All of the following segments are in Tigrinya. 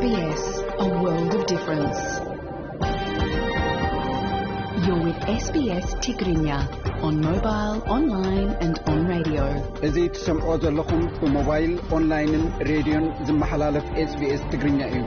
SBS, a world of difference. You're with SBS Tigrinya on mobile, online and on radio. إذا تسمعوا لكم بموبايل أونلاين راديو زمحلالف SBS Tigrinya እዩ.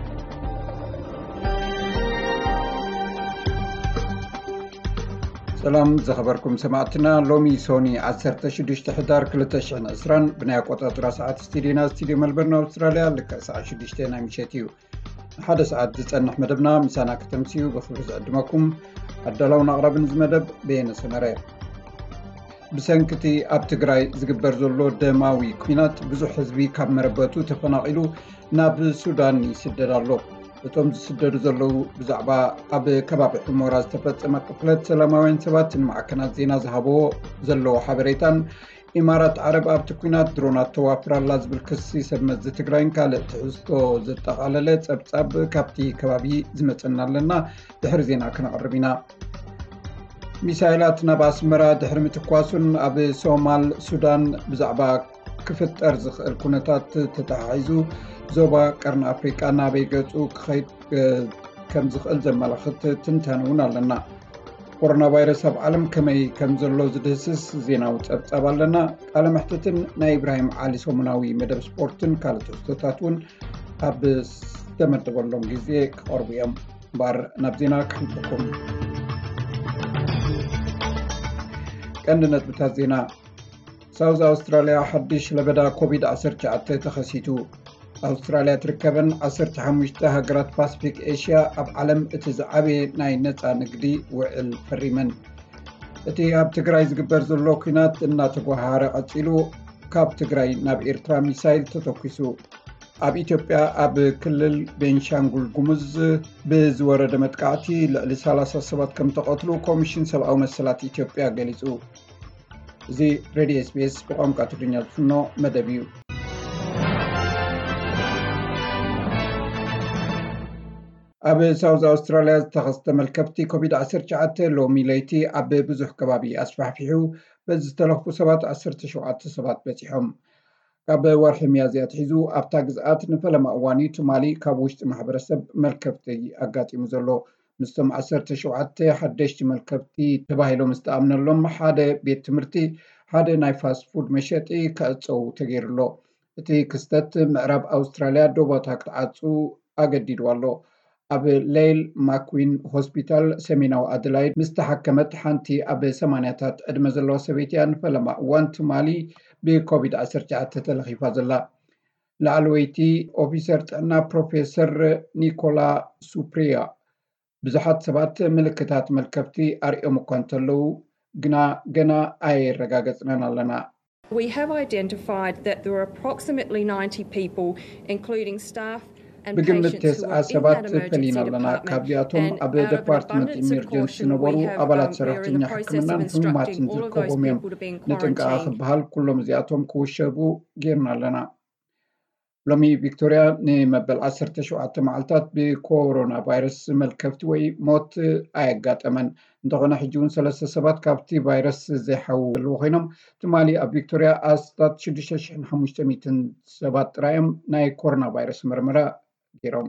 سلام زخبركم سمعتنا لومي سوني 16 حدار 2020 بناي قطاطرا ساعات استديو ملبورن أستراليا لك ساعة 6 نايمشتيو حدا ساعات تتصنح مدبنا مسانا كتمسيو بخبر زقدمكم عدلونا أقرب مدب بين سمرين بسنكتي أب تግራይ ዝግበር ዘሎ ደማዊ ኩናት ብዙሕ ህዝቢ ካብ መረበቱ ተፈናቂሉ ናብ ሱዳን ይስደድ ኣሎ እቶም ዝስደዱ ዘለው ብዛዕባ ኣብ ከባቢ ሑመራ ዝተፈጸመ ቅትለት ሰላማውያን ሰባት ንማዕከናት ዜና ዝሃበዎ ዘለዎ ሓበሬታን ኢማራት ዓረብ ኣብቲ ኩናት ድሮናት ተዋፍራላ ዝብል ክሲ ሰመዝ ትግራይን ካልእ ትሕዝቶ ዘጠቃለለ ጸብጻብ ካብቲ ከባቢ ዝመጸና ኣለና ድሕሪ ዜና ክነቅርብ ኢና ሚሳይላት ናብ ኣስመራ ድሕሪ ምትኳሱን ኣብ ሶማል ሱዳን ብዛዕባ ክፍጠር ዝኽእል ኩነታት ተተሓሒዙ ዞባ ቀርኒ ኣፍሪቃ ናበይ ገጹ ክኸይድ ከም ዝኽእል ዘመላኽት ትንተን ኣለና ኮሮና ቫይረስ ኣብ ዓለም ከመይ ከም ዘሎ ዝድህስስ ዜናዊ ጸብጻብ ኣለና ቃለ መሕተትን ናይ ኢብራሂም ዓሊ ሰሙናዊ መደብ ስፖርትን ካልኦት ትሕዝቶታት እውን ኣብ ዝተመደበሎም ግዜ ክቐርቡ እዮም ባር ናብ ዜና ክሕልፈኩም ቀንድነት ብታት ዜና ሳውዝ ኣውስትራልያ ሓድሽ ለበዳ ኮቪድ-19 ተኸሲቱ ኣውስትራልያ ትርከበን 15 ሃገራት ፓሲፊክ ኤሽያ ኣብ ዓለም እቲ ዝዓበየ ናይ ነፃ ንግዲ ውዕል ፈሪመን እቲ ኣብ ትግራይ ዝግበር ዘሎ ኩናት እናተጓሃረ ቀፂሉ ካብ ትግራይ ናብ ኤርትራ ሚሳይል ተተኪሱ ኣብ ኢትዮጵያ ኣብ ክልል ቤንሻንጉል ጉሙዝ ብዝወረደ መጥቃዕቲ ልዕሊ 30 ሰባት ከም ተቐትሉ ኮሚሽን ሰብኣዊ መሰላት ኢትዮጵያ ገሊጹ እዚ ሬድዮ SBS ብቋንቋ ትግርኛ ዝፍኖ መደብ እዩ ኣብ ሳውዝ ኣውስትራልያ ዝተኸስተ መልከብቲ ኮቪድ-19 ሎሚ ለይቲ ኣብ ብዙሕ ከባቢ ኣስፋሕፊሑ በዚ ዝተለኽፉ ሰባት 17 ሰባት በፂሖም ካብ ወርሒ ሚያዝያ ትሒዙ ኣብታ ግዝኣት ንፈለማ እዋን ትማሊ ካብ ውሽጢ ማሕበረሰብ መልከብቲ ኣጋጢሙ ዘሎ ምስቶም 17 ሓደሽቲ መልከብቲ ተባሂሎም ዝተኣምነሎም ሓደ ቤት ትምህርቲ ሓደ ናይ ፋስት ፉድ መሸጢ ከእፀው ተገይሩሎ እቲ ክስተት ምዕራብ ኣውስትራልያ ዶቦታ ክትዓፁ ኣገዲዱ ኣሎ ኣብ ሌይል ማክዊን ሆስፒታል ሰሜናዊ ኣድላይድ ምስተሓከመት ሓንቲ ኣብ 80ታት ዕድመ ዘለዋ ሰበይቲ ንፈለማ እዋን ትማሊ ብኮቪድ-19 ተለኺፋ ዘላ ላዕለወይቲ ኦፊሰር ጥዕና ፕሮፌሰር ኒኮላ ሱፕሪያ ብዙሓት ሰባት ምልክታት መልከብቲ ኣርኦም እኳ እንተለው ግና ገና ኣይረጋገፅናን ኣለና We have identified that there are approximately 90 people including staff بግምት 9 ሰባት ፈሊና ኣለና ካብዚኣቶም ኣብ ዲፓርትመንት ኢመርጀንሲ ነበሩ ኣባላት ሰራሕተኛ ሕክምናን ሕሙማትን ዝርከቦም እዮም ንጥንቃቐ ክበሃል ኩሎም እዚኣቶም ክውሸቡ ጌርና ኣለና ሎሚ ቪክቶሪያ ንመበል 17 መዓልታት ብኮሮና ቫይረስ መልከብቲ ወይ ሞት ኣየጋጠመን እንተኾነ ሕጂ እውን 3 ሰባት ካብቲ ቫይረስ ዘይሓውሉ ኮይኖም ትማሊ ኣብ ቪክቶሪያ ኣስታት 6500 ሰባት ጥራዮም ናይ ኮሮና ቫይረስ ምርመራ ጌሮም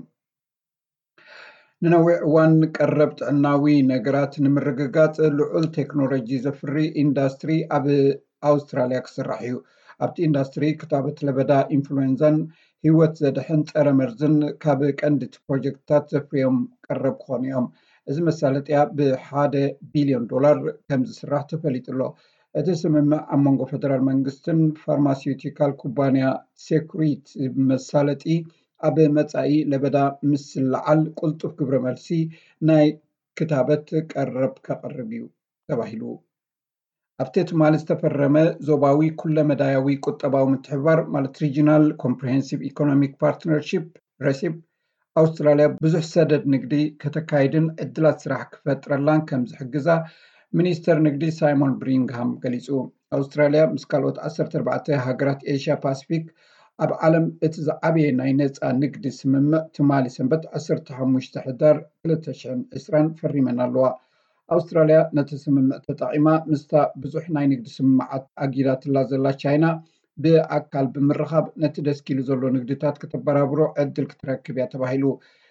ንነዊሕ እዋን ቀረብ ጥዕናዊ ነገራት ንምርግጋፅ ልዑል ቴክኖሎጂ ዘፍሪ ኢንዳስትሪ ኣብ ኣውስትራልያ ክስራሕ እዩ ኣብቲ ኢንዳስትሪ ክታበት ለበዳ ኢንፍሉዌንዛን ህይወት ዘድሕን ፀረ መርዝን ካብ ቀንዲ ፕሮጀክትታት ዘፍርዮም ቀረብ ክኾኑ እዮም እዚ መሳለጥያ ብ$1 ቢልዮን ከም ዝስራሕ ተፈሊጡሎ እቲ ስምምዕ ኣብ መንጎ ፌደራል መንግስትን ፋርማሲዩቲካል ኩባንያ ሴኩሪት መሳለጢ ኣብ መጻኢ ለበዳ ምስ ለዓል ቁልጡፍ ግብረ መልሲ ናይ ክታበት ቀረብ ከቕርብ እዩ ተባሂሉ ኣብቲ ትማሊ ዝተፈረመ ዞባዊ ኩለ መዳያዊ ቁጠባዊ ምትሕብባር ማለት ሪጂናል ኮምፕሬሄንሲቭ ኢኮኖሚክ ፓርትነርሺፕ ረሲፕ ኣውስትራልያ ብዙሕ ሰደድ ንግዲ ከተካይድን ዕድላት ስራሕ ክፈጥረላን ከም ዝሕግዛ ሚኒስተር ንግዲ ሳይሞን ብሪንግሃም ገሊጹ ኣውስትራልያ ምስ ካልኦት 14 ሃገራት ኤሽያ ፓሲፊክ ኣብ ዓለም እቲ ዝዓበየ ናይ ነፃ ንግዲ ስምምዕ ትማሊ ሰንበት 15 ሕዳር 2020 ፈሪመን ኣለዋ ኣውስትራልያ ነቲ ስምምዕ ተጠቒማ ምስታ ብዙሕ ናይ ንግዲ ስምምዓት ኣጊዳትላ ዘላ ቻይና ብኣካል ብምርኻብ ነቲ ደስኪሉ ዘሎ ንግድታት ክትበራብሮ ዕድል ክትረክብ እያ ተባሂሉ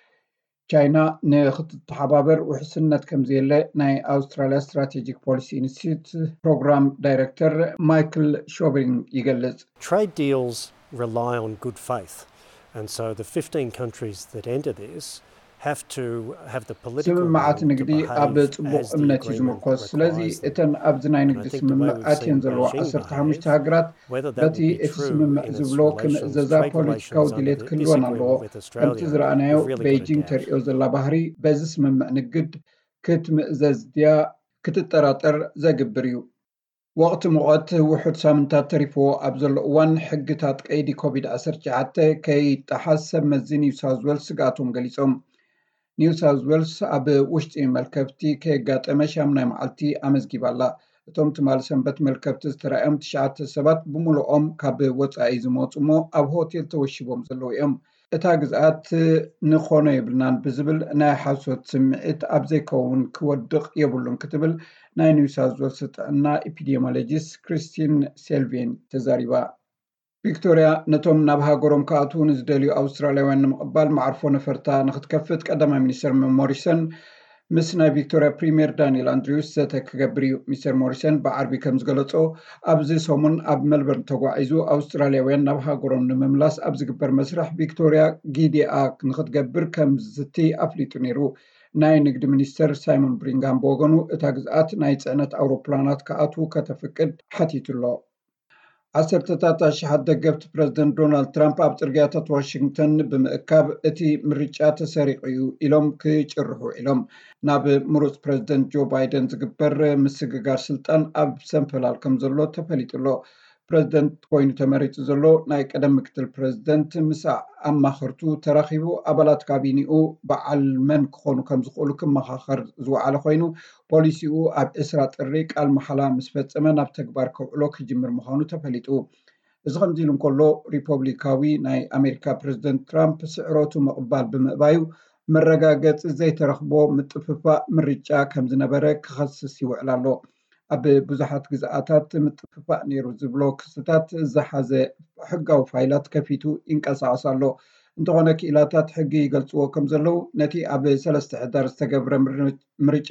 ቻይና ንክትተሓባበር ውሕስነት ከምዘየለ ናይ ኣውስትራልያ ስትራቴጂክ ፖሊሲ ኢንስቲትዩት ፕሮግራም ዳይሬክተር ማይክል ሾብሪንግ ይገልጽ Trade deals rely on good faith and so the 15 countries that enter this have to have the political ስምምዓት will to ንግዲ ኣብ behave ጽቡቕ as the እምነት እዩ agreement ዝምርኮስ ስለዚ requires them. እተን ኣብዚ ናይ ንግዲ ስምምዕ ኣትየን ዘለዋ 15 ሃገራት በቲ እቲ ስምምዕ ዝብሎ ክምእዘዛ ፖለቲካዊ ድሌት ክህልወን ኣለዎ ከምቲ ዝረኣናዮ ቤይጂንግ ተሪኦ ዘላ ባህሪ በዚ ስምምዕ ንግድ ክትምእዘዝ ድያ ክትጠራጠር ዘግብር እዩ ወቅቲ ሙቐት ውሑድ ሳምንታት ተሪፍዎ ኣብ ዘሎ እዋን ሕግታት ቀይዲ ኮቪድ-19 ከይጠሓስ ሰብ መዚ ኒው ሳውዝ ዌልስ ስጋቶም ገሊፆም ኒው ሳውዝ ዌልስ ኣብ ውሽጢ መልከብቲ ከየጋጠመ ሻምናይ መዓልቲ ኣመዝጊባላ እቶም ትማል ሰንበት መልከብቲ ዝተረኣዮም 9 ሰባት ብምሉኦም ካብ ወፃኢ ዝመፁ እሞ ኣብ ሆቴል ተወሽቦም ዘለዉ እዮም እታ ግዝኣት ንኾነ የብልናን ብዝብል ናይ ሓሶት ስምዒት ኣብ ዘይከውን ክወድቕ የብሉን ክትብል ናይ ኒው ሳውዝ ዌልስ ጥዕና ኤፒዲሚዮሎጂስት ክሪስቲን ሴልቬን ተዛሪባ ቪክቶሪያ ነቶም ናብ ሃገሮም ከኣትው ንዝደልዩ ኣውስትራልያውያን ንምቕባል ማዕርፎ ነፈርታ ንክትከፍት ቀዳማይ ሚኒስትር ሞሪሰን ምስ ናይ ቪክቶሪያ ፕሪሚየር ዳንኤል ኣንድሪውስ ዘተ ክገብር እዩ ሚስተር ሞሪሰን ብዓርቢ ከም ዝገለጾ ኣብዚ ሰሙን ኣብ መልበርን ተጓዒዙ ኣውስትራልያውያን ናብ ሃገሮም ንምምላስ ኣብ ዝግበር መስርሕ ቪክቶሪያ ጊዲኣ ንክትገብር ከም ዝቲ ኣፍሊጡ ነይሩ ናይ ንግዲ ሚኒስተር ሳይሞን ብሪንጋም ብወገኑ እታ ግዝኣት ናይ ጽዕነት ኣውሮፕላናት ከኣትው ከተፍቅድ ሓቲቱሎ ዓሰርተታት ኣሽሓት ደገፍቲ ፕረዚደንት ዶናልድ ትራምፕ ኣብ ጽርግያታት ዋሽንግተን ብምእካብ እቲ ምርጫ ተሰሪቑ እዩ ኢሎም ክጭርሑ ኢሎም ናብ ምሩጽ ፕረዚደንት ጆ ባይደን ዝግበር ምስግጋር ስልጣን ኣብ ሰንፈላል ከም ዘሎ ተፈሊጡሎ ፕረዚደንት ኮይኑ ተመሪጹ ዘሎ ናይ ቀደም ምክትል ፕረዚደንት ምስ ኣማኽርቱ ተራኺቡ ኣባላት ካቢኒኡ በዓል መን ክኾኑ ከም ዝኽእሉ ክመኻኸር ዝወዓለ ኮይኑ ፖሊሲኡ ኣብ 20 ጥሪ ቃል መሓላ ምስ ፈጸመ ናብ ተግባር ከውዕሎ ክጅምር ምዃኑ ተፈሊጡ እዚ ከምዚ ኢሉ እንከሎ ሪፐብሊካዊ ናይ ኣሜሪካ ፕረዚደንት ትራምፕ ስዕረቱ ምቕባል ብምእባዩ መረጋገፂ ዘይተረኽቦ ምጥፍፋእ ምርጫ ከም ዝነበረ ክኸስስ ይውዕል ኣሎ ኣብ ብዙሓት ግዝኣታት ምጥፍፋእ ነይሩ ዝብሎ ክስታት ዝሓዘ ሕጋዊ ፋይላት ከፊቱ ይንቀሳቐስ ኣሎ እንተኾነ ክኢላታት ሕጊ ይገልጽዎ ከም ዘለው ነቲ ኣብ 3 ሕዳር ዝተገብረ ምርጫ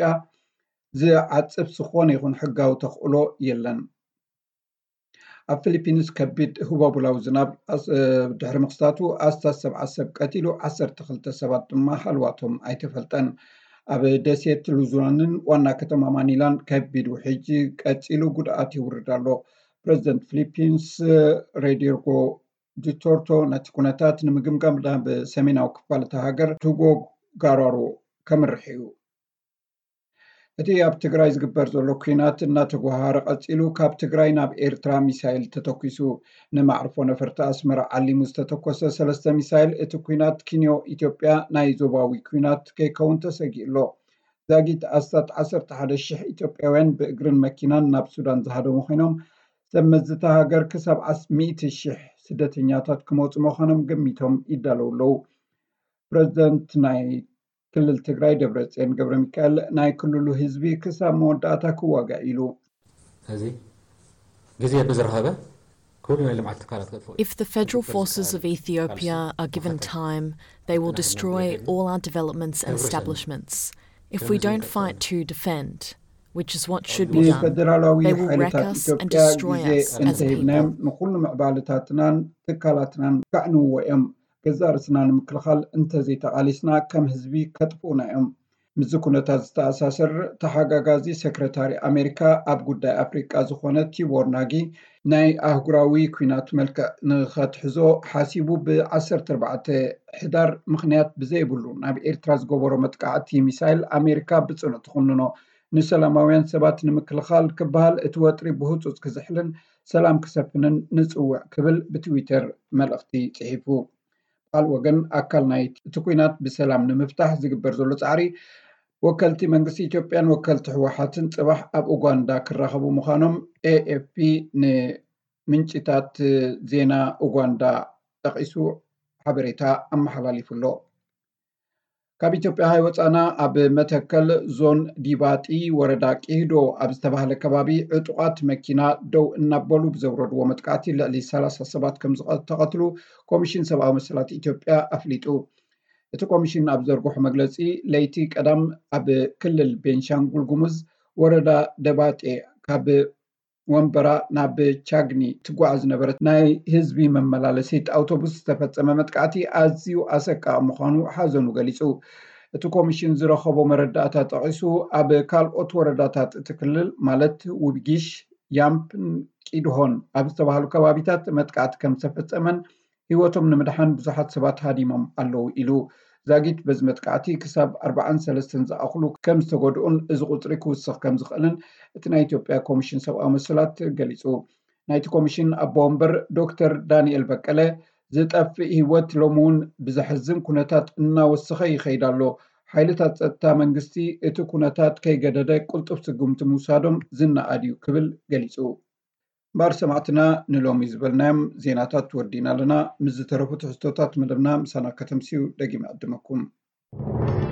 ዝዓፅፍ ዝኾነ ይኹን ሕጋዊ ተኽእሎ የለን ኣብ ፊሊፒንስ ከቢድ ህቡባዊ ዝናብ ድሕሪ ምክስታቱ ኣስታት 7 ሰብ ቀቲሉ 12 ሰባት ድማ ሃልዋቶም ኣይተፈልጠን ኣብ ደሴት ሉዙናንን ዋና ከተማ ማኒላን ከቢድ ውሕጂ ቀፂሉ ጉድኣት ይውርድ ኣሎ ፕረዚደንት ፊሊፒንስ ሮድሪጎ ዱተርቴ ነቲ ኩነታት ንምግምጋም ናብ ሰሜናዊ ክፋል እታ ሃገር ቱጎ ጋራሮ ከመርሕ እዩ እቲ ኣብ ትግራይ ዝግበር ዘሎ ኩናት እናተጓሃረ ቀፂሉ ካብ ትግራይ ናብ ኤርትራ ሚሳይል ተተኪሱ ንማዕርፎ ነፈርቲ ኣስመራ ዓሊሙ ዝተተኮሰ 3 ሚሳይል እቲ ኩናት ኪንዮ ኢትዮጵያ ናይ ዞባዊ ኩናት ከይከውን ተሰጊኡሎ ዛጊት ኣስታት 11,000 ኢትዮጵያውያን ብእግርን መኪናን ናብ ሱዳን ዝሃደሙ ኮይኖም ሰመዝታ ሃገር ክሳብ 100,000 ስደተኛታት ክመፁ ምዃኖም ገሚቶም ይዳለውለው ፕረዚደንት ናይ ክልል ትግራይ ደብረጽዮን ገብረ ሚካኤል ናይ ክልሉ ህዝቢ ክሳብ መወዳእታ ክዋጋእ ኢሉ If the federal forces of Ethiopia are given time, they will destroy all our developments and establishments. If we don't fight to defend, which is what should be done, they will wreck us and destroy us as a people. ንኩሉ ምዕባለታትናን ትካላትናን ካዕንዎ እዮም ገዛርስና ንምክልኻል እንተዘይተቃሊስና ከም ህዝቢ ከጥፉና እዮም ምዝ ኩነታት ዝተኣሳሰር ተሓጋጋዚ ሰክረታሪ ኣሜሪካ ኣብ ጉዳይ ኣፍሪቃ ዝኾነ ቲቦር ናጊ ናይ ኣህጉራዊ ኩናት መልክዕ ንኸትሕዞ ሓሲቡ ብ14 ሕዳር ምክንያት ብዘይብሉ ናብ ኤርትራ ዝገበሮ መጥቃዕቲ ሚሳይል ኣሜሪካ ብጽኑዕ ትኹንኖ ንሰላማውያን ሰባት ንምክልኻል ክበሃል እቲ ወጥሪ ብህፁፅ ክዝሕልን ሰላም ክሰፍንን ንጽውዕ ክብል ብትዊተር መልእኽቲ ጽሒፉ ቃል ወገን ኣካል ናይ እቲ ኩናት ብሰላም ንምፍታሕ ዝግበር ዘሎ ጻዕሪ ወከልቲ መንግስቲ ኢትዮጵያን ወከልቲ ህወሓትን ጽባሕ ኣብ ኡጋንዳ ክራኸቡ ምዃኖም AFP ንምንጭታት ዜና ኡጋንዳ ጠቂሱ ሓበሬታ ኣመሓላሊፉሎ ካብ ኢትዮጵያ ሃይወፃና ኣብ መተከል ዞን ዲባጢ ወረዳ ቂህዶ ኣብ ዝተባሃለ ከባቢ ዕጡቃት መኪና ደው እናበሉ ብዘውረድዎ መጥቃዕቲ ልዕሊ 30 ሰባት ከም ዝተቐትሉ ኮሚሽን ሰብኣዊ መሰላት ኢትዮጵያ ኣፍሊጡ። እቲ ኮሚሽን ኣብ ዘርግሖ መግለፂ ለይቲ ቀዳም ኣብ ክልል ቤንሻንጉል ጉሙዝ ወረዳ ደባጤ ካብ ወንበራ ናብ ቻግኒ ትጓዓዝ ነበረት ናይ ህዝቢ መመላለሲት ኣውቶቡስ ዝተፈፀመ መጥቃዕቲ ኣዝዩ ኣሰቃቂ ምዃኑ ሓዘኑ ገሊፁ። እቲ ኮሚሽን ዝረኸቦ መረዳእታ ጠቂሱ ኣብ ካልኦት ወረዳታት እቲ ክልል ማለት ውብጊሽ፣ ያምፕን ቂድሆን ኣብ ዝተባሃሉ ከባቢታት መጥቃዕቲ ከም ዝተፈፀመን ሂወቶም ንምድሓን ብዙሓት ሰባት ሃዲሞም ኣለው ኢሉ። ዛጊት በዚ መጥቃዕቲ ክሳብ 43 ዝኣኽሉ ከም ዝተጎድኡን እዚ ቁፅሪ ክውስኽ ከም ዝኽእልን እቲ ናይ ኢትዮጵያ ኮሚሽን ሰብኣዊ መሰላት ገሊፁ። ናይቲ ኮሚሽን ኣቦ ወንበር ዶክተር ዳንኤል በቀለ ዝጠፍእ ሂወት ሎሚ እውን ብዘሕዝን ኩነታት እናወስኸ ይኸይድ ኣሎ። ሓይልታት ፀጥታ መንግስቲ እቲ ኩነታት ከይገደደ ቁልጡፍ ስጉምቲ ምውሳዶም ዝነኣድ እዩ ክብል ገሊፁ። እምበር ሰማዕትና ንሎሚ ዝበልናዮም ዜናታት ወዲና ኣለና። ምስ ዝተረፉ ትሕዝቶታት መደብና ምሳና ከተምሲኡ ደጊመ ኣድመኩም።